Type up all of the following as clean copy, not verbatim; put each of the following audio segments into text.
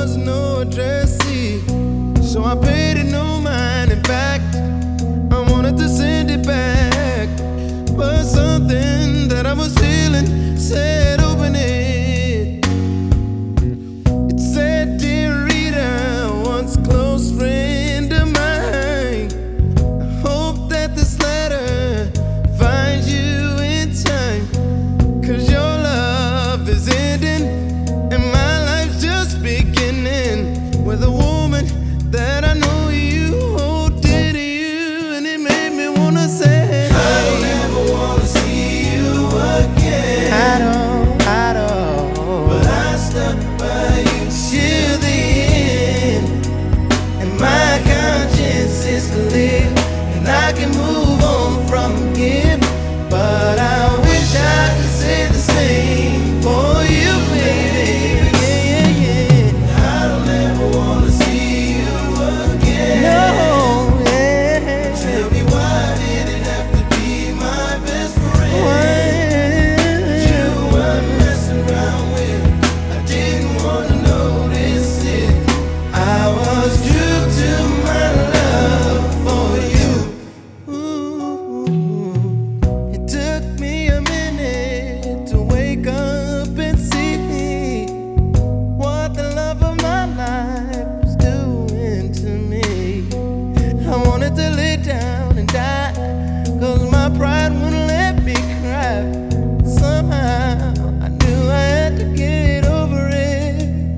was no address, see. So I paid it no mind. In fact, I wanted to send it back, but something that I was feeling said open it. It said, "Dear Rita, once close friend of mine, I hope that this letter finds you in time, 'cause your love is ending and my life's just beginning with a woman that I know you hold dear to you." And it made me wanna say, I don't ever wanna see you again. I don't. But I stuck by you till the end, and my conscience is clear, and I can move on from here. But I wish I could say the same for you, baby. Yeah, yeah. I don't ever wanna see you again. No, yeah. Tell me, why did it have to be my best friend? Why? You were messing around with, I didn't wanna notice it. I was true to my love for you. Ooh. It took me a minute to wake up and see what the love of my life was doing to me. I wanted to lay down and die, 'cause my pride wouldn't let me cry. Somehow I knew I had to get over it.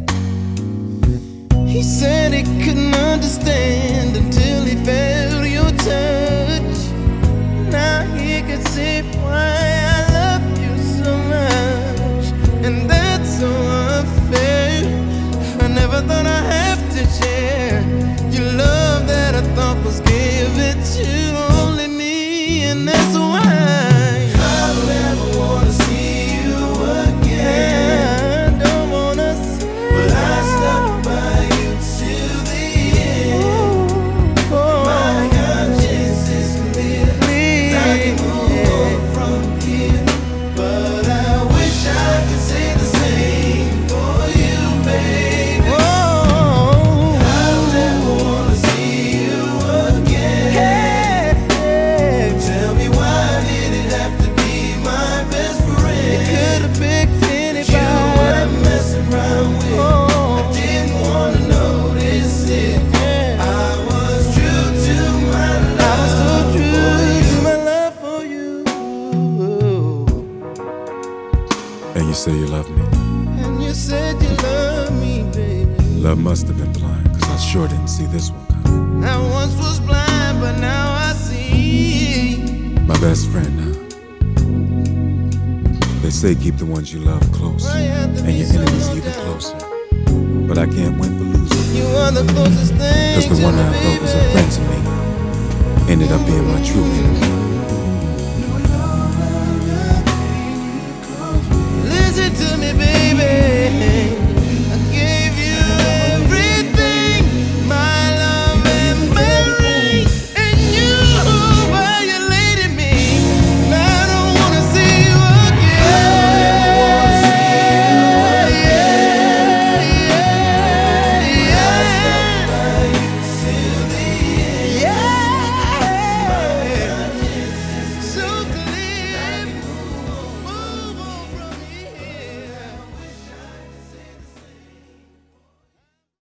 He said he couldn't understand until he felt your touch. Now he can see why I love you so much, and that's so unfair. I never thought I'd have to share your love that I thought was given to only me, and that's why I don't ever wanna see you again. I don't wanna see, but I stuck by you till the end. My conscience is clear, I can move on from here. But I wish I could say the same for you, baby. I don't ever wanna see you again. Tell me, why did it have to be my best friend? It could have picked anybody. You were messing around with, I didn't wanna notice it. I was true to my love. I was so true to my love for you. And you say you love me. And you said you love me, baby. Love must have been blind, 'cause I sure didn't see this one coming. I once was blind, but now I see. My best friend now. They say keep the ones you love close, Why you have to and be your so enemies low even down? closer. But I can't win for losing, You are the closest thing 'cause the to one me, I thought was a baby. friend to me ended up being my true enemy. Listen to me, baby.